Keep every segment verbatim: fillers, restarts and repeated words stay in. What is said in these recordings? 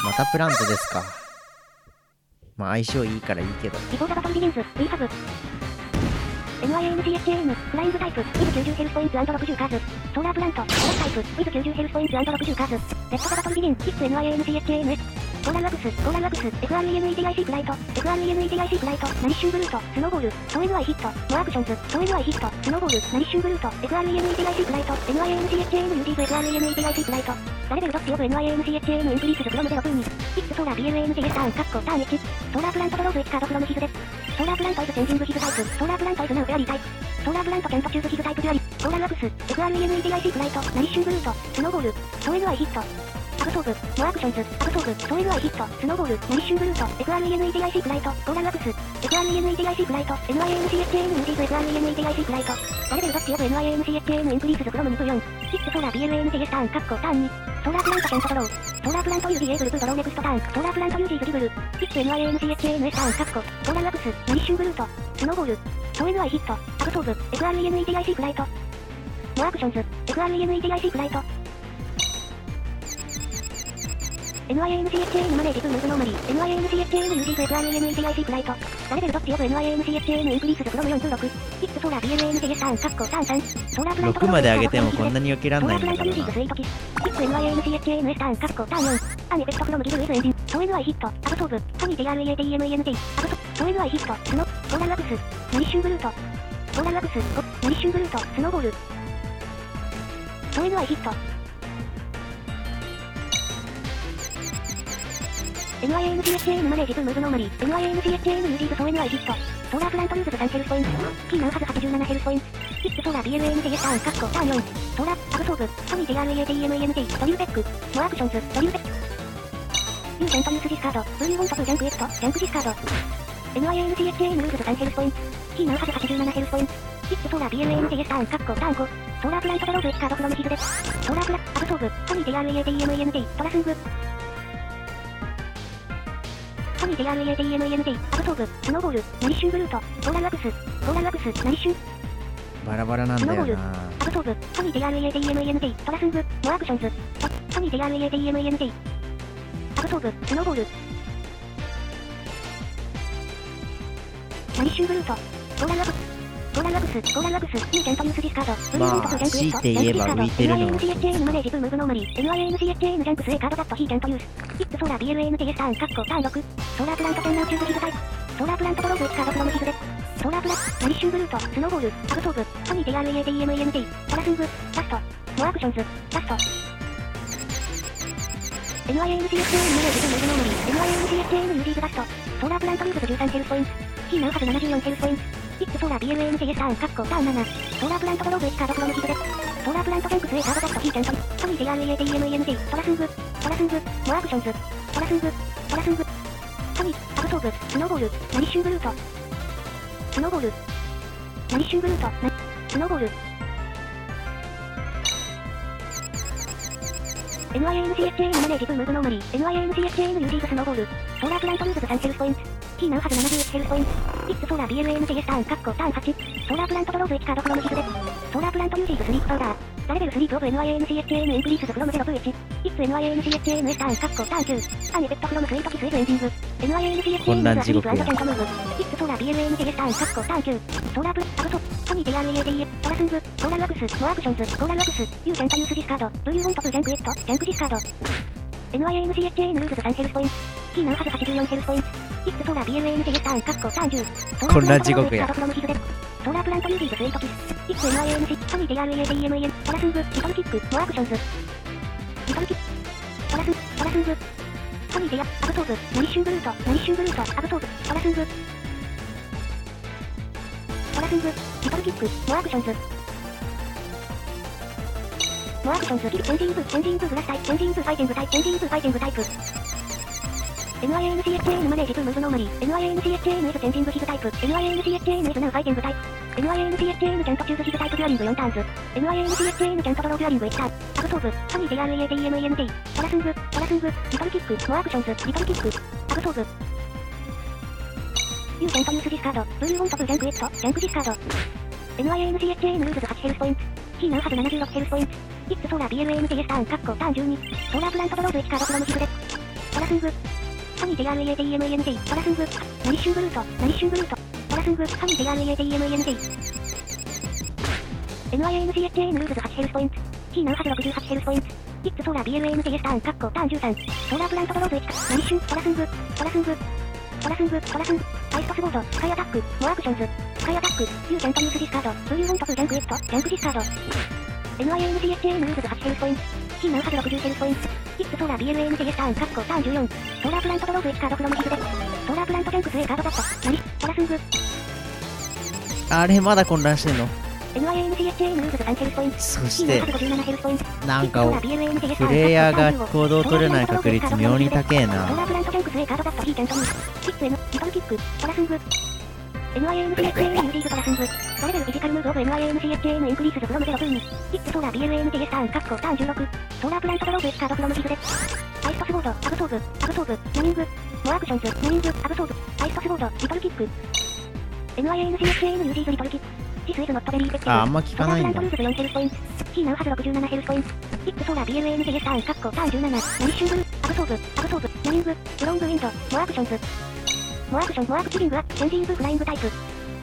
またプラントですか。まあ相性いいからいいけど。 リポートバトルビギンズ、ウィーハブ。エムアイエヌシーエイチエーエム、フライングタイプ、ウィズきゅうじゅうヘルスポイントろくじゅうカーズ。ソーラープラント、コラスタイプ、ウィズきゅうじゅうヘルスポイントろくじゅうカーズ。レッドバトルビギン、キック エムアイエヌシーエイチエーエムエス。コーラルワックス、コーラルワックス、エフアールイーエヌイーティーアイシー プライト、エフアールイーエヌイーティーアイシー プライト、ナリッシュンブルート、スノーボール、ソー エヌアイ ヒット、モアクションズ、ソー エヌアイ ヒット、スノーボール、ナリッシュンブルート、エフアールイーエヌイーティーアイシー プライト、エムアイエヌシーエイチエーエム ユーディーブ エフアールイーエヌイーティーアイシー プライト、ダレベルドッチオブ エムアイエヌシーエイチエーエム インクリースズフロムゼロ分に、キックソーラー ビーエルエヌジェイエス ターン、カッコターンいち、ソーラープラントドローズいちカードフロムヒズです。ソーラープラントイズチェンジングヒズタイプ、ソーラープラントイズナウフェアリータイプ、ソーラープラントキャントチューズヒズタイプデュアリ、ソーラーワックス、エフアールイーエヌイーティーアイシー プライト、ナリッシュンブルート、スノーボール、ソー エヌアイ ヒット、アブソーブ、モアクションズ、アブソーブ、ソー エヌアイ ヒット、スノーボール、ナリッシュンブルート、エフアールイーエヌイーティーアイシー プライト、コーラルワックス、エフアールイーエヌイーティーアイシー プライト、エムアイエヌシーエイチエーエム ユーディーブ エフアールイーエヌイーティーアイシー プライト、ダレベルドッチオブ エムアイエヌシーエイチエーエム インクリースズフロムにぶよん、キックソーラー ビーエルエヌジェイエス ターン、カッコターンに、ソーラープラントキャントドロー、ソーラープラント ユーディーエー ブルプドローネクストターン、ソーラープラント ユーディー ズリブル、キック エムアイエヌシーエイチエーエムエス ターン、カッコ、コーラルワックス、ナリッシュンブルート、スノーボール、ソー エヌアイ ヒット、アブソーブ、エフアールイーエヌイーティーアイシー プライト、モアクションズ、エフアールイーエヌイーティーアイシー プライト、エムアイエヌシーエイチエーエム マネージプムーブノーマリー、エムアイエヌシーエイチエーエム ユーディーブ エフアールイーエヌイーティーアイシー プライト、ダレベルドッチオブ エムアイエヌシーエイチエーエム インクリースズフロムよんじゅうろく、キックソーラー ビーエルエヌジェイエス ターン、カッコターンさん、ソーラープラントろくまで上げてもこんなに避けらんないんだソーラープラントからな。 ユーディーズスイートキス、キック エムアイエヌシーエイチエーエムエス ターン、カッコターンよん、アンエフェクトフロムギブウェズエンジン、ソー エヌアイ ヒット、アブソーブ、トニー ディーアールイーエーティーエムイーエヌティー、アブソ、ソー エヌアイ ヒット、スノ、コーラルワックス、ナリッシュンブルート、コーラルワックス、ナリッシュンブルート、スノーボール、ソー エヌアイ ヒット、エムアイエヌシーエイチエーエム マネージプムーブノーマリー、エムアイエヌシーエイチエーエム ユーディーブ ソー エヌアイ ヒット、ソーラープラントユーズズさんヘルスポイント、キーナウハズはちじゅうななヘルスポイント、キックソーラー ビーエルエヌジェイエス ターン、カッコターンよん、ソーラー、アブソーブ、トニー ディーアールイーエーティーエムイーエヌティー、ドリューペック、モアクションズ、ドリューペック、ユーセントユースディスカード、ブルーウォントプジャンクエクト、ジャンクディスカード、エムアイエヌシーエイチエーエム ルーズズさんヘルスポイント、キーナウハズはちじゅうななヘルスポイント、キックソーラー ビーエルエヌジェイエス ターン、カッコターンご、ソーラープラントドローズいちカードフロムヒズです。ソーラープラ、アブソーブ、トニー ディーアールイーエーティーエムイーエヌティー、トラスング、トニー ディーアールイーエーティーエムイーエヌティー、アブソーブ、スノーボール、ナリッシュンブルート、コーラルワックス、コーラルワックス、ナリッシュン、 バラバラなんだよな。 アブソーブ、トニー ディーアールイーエーティーエムイーエヌティー、トラスング、モアクションズ、ト、トニー ディーアールイーエーティーエムイーエヌティー、アブソーブ、スノーボール、ナリッシュンブルート、コーラルワックス、コーラルワックス、コーラルワックス、ユーセントユースディスカード、ブルーウォントプジャンクエクト、ジャンクディスカード、エムアイエヌシーエイチエーエム マネージプムーブノーマリー、エムアイエヌシーエイチエーエム ジャンクス A カードダットヒーキャントユース、キックソーラー ビーエルエヌジェイエス ターン、カッコターンろく、ソーラープラントテンナウチューブヒズタイプ、ソーラープラントドローズいちカードフロムヒズです。ソーラープラ、ナリッシュンブルート、スノーボール、アブソーブ、トニー ディーアールイーエーティーエムイーエヌティー、トラスング、ラスト、モアクションズ、ラスト。エムアイエヌシーエイチエーエム マネージプムーブノーマリー、エムアイエヌシーエイチエーエム ユーディーズラスト、ソーラープラントユーズズじゅうさんヘルスポイント、キーナウハズななじゅうよんヘルスポイント、キックソーラー ビーエルエヌジェイエス ターン、カッコターンなな、ソーラープラントドローズいちカードフロムヒズです。ソーラープラントジャンクス A カードダットヒーキャント、トニー ディーアールイーエーティーエムイーエヌティー、トラスング、トラスング、モアクションズ、トラスング、トラスング、トニー、アブソーブ、スノーボール、ナリッシュンブルート、スノーボール、ナリッシュンブルート、ナ、スノーボール、エムアイエヌシーエイチエーエム マネージプムーブノーマリー、エムアイエヌシーエイチエーエム ユーディーブ スノーボール、ソーラープラントユーズズさんヘルスポイント、キーナウハズななじゅういちヘルスポイント、キックソーラー ビーエルエヌジェイエス ターン、カッコターンはち、ソーラープラントドローズいちカードフロムヒズです。ソーラープラントユーディーズスリープパウダー、ダレベルスリープオブ エムアイエヌシーエイチエーエム インクリースズフロムゼロブイワン、キック エムアイエヌシーエイチエーエムエス ターン、カッコターンきゅう、アンエフェクトフロムスイートキスイズエンジング、エムアイエヌシーエイチエーエム アスリープアンドキャントムーブ、キックソーラー ビーエルエヌジェイエス ターン、カッコターンきゅう、ソーラープラ、アブソ、トニー ディーアールイーエーティーエム、トラスング、コーラルワックス、モアクションズ、コーラルワックス、ユーセントユースディスカード、ブルーウォントプジャンクエクト、ジャンクディスカード、エムアイエヌシーエイチエーエム ルーズズさんヘルスポイント、キーナウハズはちじゅうよんヘルスポイント、キックソーラー ビーエルエヌジェイエス ターン、カッコターンじゅう、 こんな地獄や。 ソーラープラントユーディーズスイートキス、キック エムアイエヌシー、トニー ディーアールイーエーティーエムイーエヌ、トラスング、リトルキック、モアクションズ、リトルキック、トラスン、トラスング、トニー ディア、アブソーブ、ナリッシュンブルート、ナリッシュンブルート、アブソーブ、トラスング、トラスング、リトルキック、モアクションズ、モアクションズ、キル、チェンジング、チェンジング、グラスタイプ、チェンジング、ファイティングタイプ、チェンジング、ファイティングタイプ。エムアイエヌシーエイチエーエム マネージプムーブノーマリー、エムアイエヌシーエイチエーエム イズチェンジングヒズタイプ、エムアイエヌシーエイチエーエム イズナウファイティングタイプ、エムアイエヌシーエイチエーエム キャントチューズヒズタイプデュアリングよんターンズ、エムアイエヌシーエイチエーエム キャントドローデュアリングいちターン、アブソーブ、トニー ディーアールイーエーティーエムイーエヌティー、トラスング、トラスング、リトルキック、モアクションズ、リトルキック、アブソーブ、ユーセントユースディスカード、ブルーウォントプジャンクエクト、ジャンクディスカード、エムアイエヌシーエイチエーエム ルーズズはちヘルスポイント、キーナウハズななじゅうろくヘルスポイント、キックソーラー ビーエルエヌジェイエス ターン、カッコターンじゅうに、ソーラープラントドローズいちカードフロムヒズです。 トラスング。ソニー ジェイアールイーエーティーエムイーエヌジー、トラスング。ナリッシュンブルート、ナリッシュンブルート。トラスング、ソニー ジェイアールイーエーティーエムイーエヌジー。エヌアイエーエヌジーエイチエーエヌ ルーズズはちヘルスポイント。キーナウハズろくじゅうはちヘルスポイント。イッツソーラー ビーエルエーエヌジーエス ターン、カッコ、ターンじゅうさん。ソーラープラントドローズいち、ナリッシュン、トラスング、トラスング。トラスング、トラスング。アイストスボード、スカイアタック、モアアクションズ。スカイアタック、ユーキャントユースディスカード、ブリューウォントプージャンクエクト、ジャンクディスカード。エヌアイエーエヌジーエイチエーエヌ ルーズズはちヘルスポイント。キーナウハズろくじゅうヘルスポイント。イッツソーラー ビーエルエーエヌジーエス ターン、カッコ、ターンじゅうよん。ソーラープラントドローズいちカードフロムヒズデ。ソーラープラントジャンクス A カードバット、ナリ、トラスング。 あれまだ混乱してんの？ エヌアイエーエヌジーエイチエーエヌ ルーズズさんヘルスポイント。 そしてキーナウハズごじゅうななヘルスポイント。 なんかプレイヤーが行動を取れない確率妙に高えな。 ソーラープラントジャンクス A カードバット、ヒーキャントニー。キック N、リトルキック、トラスング。エヌアイエーエヌジーエイチエーエヌ ユーディーズトラスング。バレベルフィジカルムーブオブ エヌアイエーエヌジーエイチエーエヌ インクリースズフロムゼロツーに。キックソーラー ビーエルエーエヌジーエス ターン、カッコ、ターンじゅうろく。ソーラープラントドローズいちカードフロムヒズデ。アイストスボード、アブソーブ、アブソーブ、ムニング。モアアクションズ、ムニング、アブソーブ、アイストスボード、リトルキック。エヌアイエーエヌジーエイチエーエヌ ユーディーズリトルキック。ジスイズノットベリーペッティング。 あ、あんま聞かないんだ。 ソーラープラントルーズよんヘルスポイント。キーナウハズろくじゅうななヘルスポイント。キックソーラー ビーエルエーエヌジーエス ターン、カッコ、ターンじゅうなな。ナリッシュンブルー、アブソーブ、アブソーブ、ムニング、ブロングウィンド、モアアクションズ。モアアクション、モアアクチリングアップ、チェンジングフライングタイプ。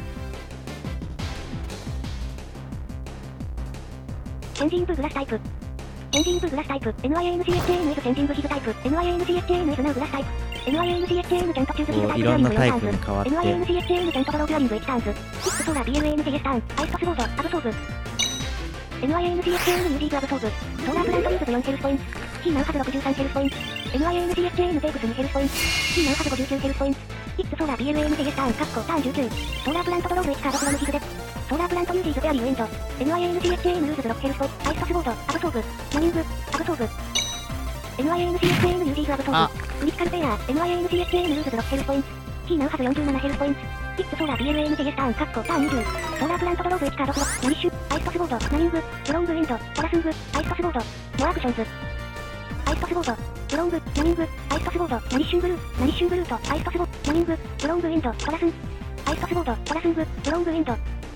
チェンジンググラスタイプ。チェンジンググラスタイプ。エヌアイエーエヌジーエイチエーエヌ イズチェンジングヒズタイプ。エヌアイエーエヌジーエイチエーエヌ イズナウグラスタイプ。エヌアイエーエヌジーエイチエーエヌ キャントチューズヒズタイプ。 いろんなタイプに変わって。 エヌアイエーエヌジーエイチエーエヌ キャントドローデュアリングいちターンズ。キックソーラー ビーエルエーエヌジーエス ターン。アイストスボード、アブソーブ。エヌアイエーエヌジーエイチエーエヌ ユーディーズアブソーブ。ソーラープラントルーズズよんヘルスポイント。キーナウハズろくじゅうさんヘルスポイント。エヌアイエーエヌジーエイチエーエヌ テイクスにヘルスポイント。キーナウハズごじゅうきゅうヘルスポイント。キックソーラー ビーエルエーエヌジーエス ターン、カッコ、ターンじゅうきゅう。ソーラープラントドローズいちカードフロムヒズデ。ソーラープラントユーディーズベアリーウィンド。エヌアイエーエヌジーエイチエーエヌ ルーズズろくヘルスポイント。アイストスボード、アブソーブ。モニング、アブソーブ。エヌアイエーエヌジーエイチエーエヌ ユーディーズアブソーブ。クリティカルペアー、エヌアイエーエヌジーエイチエーエヌ ルーズズろくヘルスポイント。キーナウハズよんじゅうななヘルスポイント。キックソーラー ビーエルエーエヌジーエス ターン、カッコ、ターンにじゅう。ソーラープラントドローズいちカードフロム、ナリッシュ、アイストスボード、ナニング、ブロングウィンド、トラスング、アイストスボード、モアアクションズ。アイストスボード、ブロング、ナニング、アイストスボード、ナリッシュンブルー、ナリッシュンブルート、アイストスボード、ナニング、ブロングウィンド、トラスン。アイストスボード、トラスング、ブロングウィンド。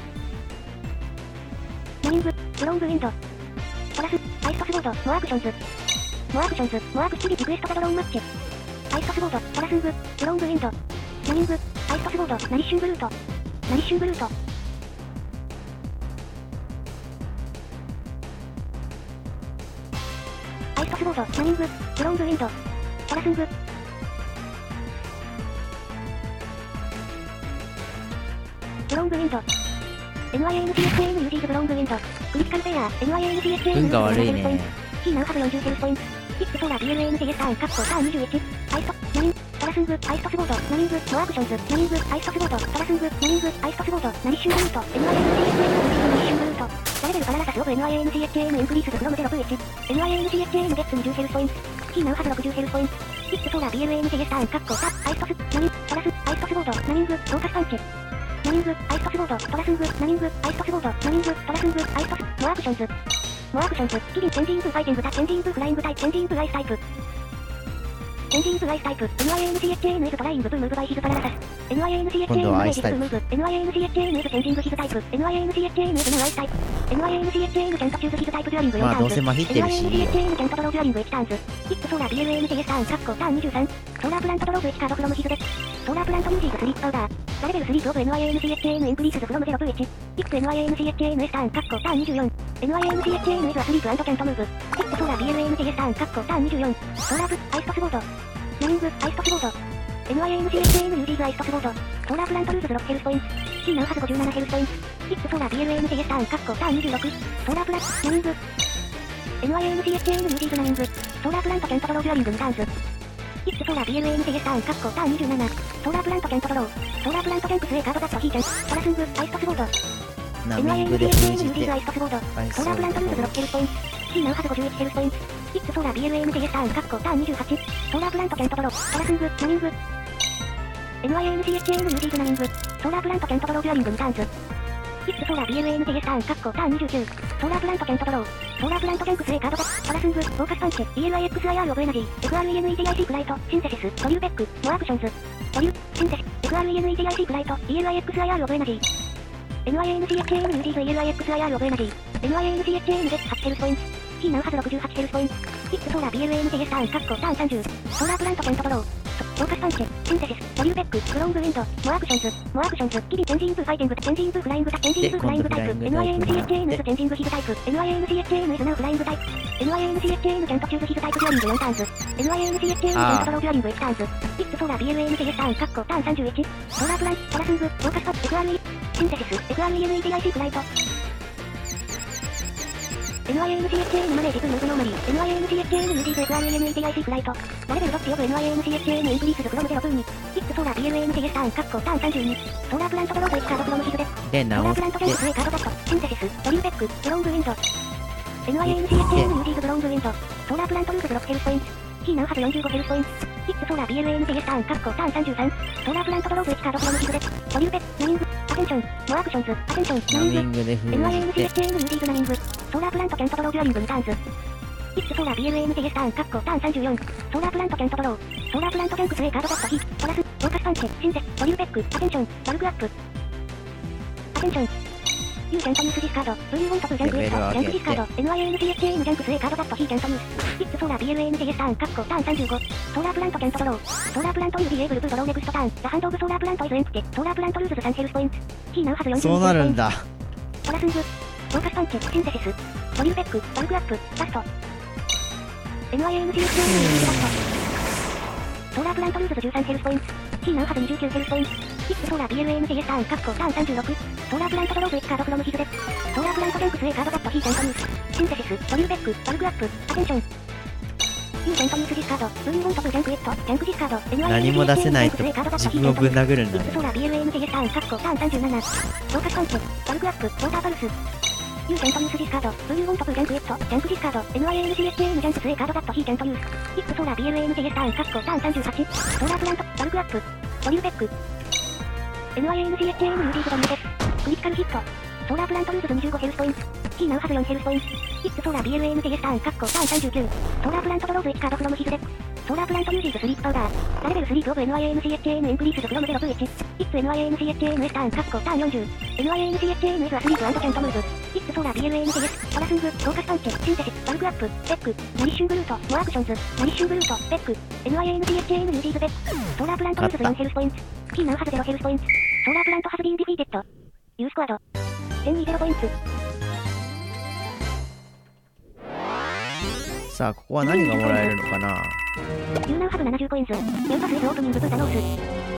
ナニング、ブロングウィンド。トラスン、アイストスボード、モアアクションズ。モアアクションズ、モアアクチビリクエストザドローンマッチ。アイストスボード、トラスング、ブロングウィンド。ナニング、アイストスボード、ナリッシュンブルート。ナリッシュンブルート。アイストスボード、ナニング、ブロングウィンド。トラスング。ブロングウィンド。エヌアイエーエヌジーエイチエーエヌ ユーディーズブロングウィンド。クリティカルペアー、エヌアイエーエヌジーエイチエーエヌ運が悪いね。 キーナウハズよんじゅうヘルスポイント。キックソーラー ビーエルエーエヌジーエス ターン、カッコ、ターンにじゅういち。アイスト、ナニング、トラスング、アイストスボード、ナニング、モアアクションズ、ナニング、アイストスボード、トラスング、ナニング、アイストスボード、ナリッシュンブルート、エヌアイエーエヌジーエイチエーエヌ ナリッシュンブルート。バレベルバナナサスオブ エヌアイエーエヌジーエイチエーエヌ インクリースズフロムゼロブイチ。エヌアイエーエヌジーエイチエーエヌ ゲッツにじゅうヘルスポイント。キーナウハズろくじゅうヘルスポイント。キックソーラー ビーエルエーエヌジーエス ターン、カッコ、タ、アイストス、ナニン、トラス、アイストスボード、ナニング、ローカスパンチ。ナニング、アイストスボード、トラスング、ナニング、アイストスボード、ナニング、トラスング、アイストス、モアアクションズ。モアアクションズ、キリン、チェンジング、ファイティングタ、チェンジング、フライングタイプ、チェンジング、アイスタイプ。チェンジングアイスタイプ、エヌアイエーエヌジーエイチエーエヌ イズトライングブームーブバイヒズパララサス。エヌアイエーエヌジーエイチエーエヌ イズブームーブ。エヌアイエーエヌジーエイチエーエヌ イズチェンジングヒズタイプ。エヌアイエーエヌジーエイチエーエヌ イズナウアイスタイプ。エヌアイエーエヌジーエイチエーエヌ キャントチューズヒズタイプデュアリングよんターンズ。 まあどうせまひってるし。 エヌアイエーエヌジーエイチエーエヌ キャントドローデュアリングいちターンズ。キックソーラー ビーエルエーエヌジーエス ターン、カッコ、ターンにじゅうさん。ソーラープラントドローズいちカードフロムヒズデ。ソーラープラントユージーズスリープパウダー。バレベルスリープオブ エヌアイエーエヌジーエイチエーエヌ インクリースズフロムゼロブイチ。キック エヌアイエーエヌジーエイチエーエヌ スターン、カッコ、ターンにじゅうよん。エヌアイエーエヌジーエイチエーエヌ イズアスリープ&キャントムーブ。キックソーラー ビーエルエーエヌジーエス ターン、カッコ、ターンにじゅうよん。ソーラーブ、アイストスボード。ナニング、アイストスボード。エヌアイエーエヌジーエイチエーエヌ ユーディーズアイストスボード。ソーラープラントルーズズろくヘルスポイント。キーナウハズごじゅうななヘルスポイント。キックソーラー ビーエルエーエヌジーエス ターン、カッコ、ターンにじゅうろく。ソーラープラント、ナニング。エヌアイエーエヌジーエイチエーエヌ ユーディーズナニング。ソーラープラントキャントドローデュアリングにターンズ。キックソーラー ビーエルエーエヌジーエス ターン、カッコ、ターンにじゅうなな。ソーラープラントキャントドロー。ソーラープラントキャンプス A カードザットヒーチェン。トラスング、アイストスボード。 ナエヌアイエーエヌミングジーエイで封じチエーエヌ ユーディーズアイてストスボード。 アイスソーラープラントルーズズろくヘルスポイント。キーナウハズごじゅういちヘルスポイント。キックソーラー ビーエルエーエヌジーエス ターン、カッコ、ターンにじゅうはち。ソーラープラントキャントドロー。トラスング、ナニング。エヌアイエーエヌジーエイチエーエヌ ユーディーズナニング。ソーラープラントキャントドローデュアリングにターンズ。キックソーラー ビーエルエーエヌジーエス ターン、カッコ、ターンにじゅうきゅう。ソーラープラントキャントドロー。ソーラープラントキャンプス A カードザット。トラスング、フォーカスパンチ。イーエルアイエックスアイアール オブエナジー。エフアールイーエヌイーティーアイシー フライト。シンセシス。トリューベック。モアアクションズ。トリュー、シンセシス。エフアールイーエヌイーティーアイシー フライト。イーエルアイエックスアイアール オブエナジー。エヌアイエーエヌジーエイチエーエヌ ユーディーズ イーエルアイエックスアイアール オブエナジー。エヌアイエーエヌジーエイチエーエヌ ゲッツはちヘルスポイント。キーナウハズろくじゅうはちヘルスポイント。 ヒッツソーラー ビーエルエーエヌジェイエス ターン、カッコ、ターンさんじゅう。ソーラープラントケントドロー。フォーカスパンチ、シンテシス、トリューベック、クロングウィンド、モアクションズ、モアクションズ、キリ、チェンジングファイティング、チェンジングフライングタイプ、チェンジングフライングタイプ、エヌアイエーエヌジーエイチエーエヌ ズ、チェンジングヒグタイプ、エヌアイエーエヌジーエイチエーエヌ ズナウフライングタイプ、エヌアイエーエヌジーエイチエーエヌ キャントチューズヒグタイプデュアリングよんターンズ、エヌアイエーエヌジーエイチエーエヌ キャントドローデュアリングいちターンズ、ヒッツソーラー ビーエルエーエヌジェイエス ターン、カッコ、ターンさんじゅういち、ソーラープラン、トラスング、フォーカスパッチ、エフアールイー、シンテシス、エフアールイーエヌイーティーアイシー フライト。エヌアイエーエヌジーエイチエーエヌ マネージプムーブノーマリー エヌアイエーエヌジーエイチエーエヌ ユーディーズ エフアールイーエヌイーティーアイシー フライトラレベルロッチオブ エヌアイエーエヌジーエイチエーエヌ インクリースズフロムゼロブーにヒッツソーラー ビーエルエーエヌジェイエス ターンカッコターンさんじゅうにソーラープラントドローブいちカードフロムヒグデで、 ソーラー直しプラントジェンクスエカードダットシンテシストリューベックブロングウィンド エヌアイエーエヌジーエイチエーエヌ ユーディーズブロングウィンドソーラープラントルーズブロックヘルスポイントキーナウハズよんじゅうごヘルスポイントヒッツソーラー ビーエルエーエヌジェイエス ターンカッコターンさんじゅうさんソーラープラントドローブいちカードフロムヒグデトリューベックナミングアテンションモアクションズアテンションナミングで封エヌアイエーエヌジーエイじて、 チエーエヌ ユーディーズナミングソーラープラントケントドローデュアリングにターンズヒッツソーラー ビーエルエーエヌジェイエス ターンカッコターンさんじゅうよんソーラープラントケントドローソーラープラントジャンクス A カードダットヒトラスフォーカスパンチシンテトリューベックアテンションバルクアップアテンションユーキャントユースディスカードブルーウォントプジャンクエストジャンクディスカード エヌアイエーエヌジーエイチエーエヌ ジャンクス A カードダットヒーキャントユースヒッツソーラー ビーエルエーエヌジェイエス ターンカッコターンさんじゅうごソーラープラントケントドローソーラープラントユーディーエーブルブドローネクストターンザハンドオブソーラープラントイズエンプテソーラープラントルーズズさんヘルスポイントキーナウハズよんじゅうそうなるんだ。 トラスングフォーカスパンチシンテシストリューベックバルクアップラスト エヌアイエーエヌジーエイチエーエヌ ラストソーラープラントルーズズじゅうさんヘルスポイントキーナウハズにじゅうきゅうヘルスポイントヒッツソーラー ビーエルエーエヌジェイエス ターンカッコターンさんじゅうろくソーラープラントドローブいちカードフロムヒズデソーラープラントジャンクス A カードダットヒーキャントユースシンテシストリューベックバルクアップアテンションユーキャントユースディスカードブルーウォントプジャンクエットジャンクディスカード エヌアイエーエヌジーエイチエーエヌ何も出せないと自分をぶん殴るんだね。 ヒッツソーラー ビーエルエーエヌジェイエス ターンカッコターンさんじゅうななフォーカスパンチバルクアップウォーターパルスユーキャントユースディスカードブルーウォントプジャンクエットジャンクディスカード エヌアイエーエヌジーエイチエーエヌ ジャンクス A カードダットヒーキャントユースヒッツソーラー ビーエルエーエヌジェイエス ターンカッコターンさんじゅうはちソーラープラントバルクアップトリューベック エヌアイエーエヌジーエイチエーエヌ ユーディーズドミューテクリティカルヒットソーラープラントルーズズにじゅうごヘルスポイントキーナウハズよんヘルスポイントヒッツソーラー ビーエルエーエヌジェイエス ターンカッコターンさんじゅうきゅうソーラープラントドローブいちカードフロムヒズデソーラープラントユージーズスリープパウダーラレベルスリーオブ エヌアイエーエヌジーエイチエーエヌ インクリースズフロムゼロブイワンヒッツ エヌアイエーエヌジーエイチエーエヌ スターンカッコターンよんじゅう エヌアイエーエヌジーエイチエーエヌ イズアスリープアンドキャントムーブヒッツソーラー ビーエルエーエヌジェイエス トラスングフォーカスパンチシンテシスバルクアップベックナリッシュンブルートモアクションズナリッシュンブルートベック エヌアイエーエヌジーエイチエーエヌ ユーディーズベックソーラープラントルーズズよんヘルスポイントキーナウハズゼロヘルスポイントソーラープラントハズビーンディフィーテッドユースコアドせんにじゅうポイントさあ、ここは何がもらえるのかな。 ユーナウハズななじゅうコインズニューパスイズオープニングブータノース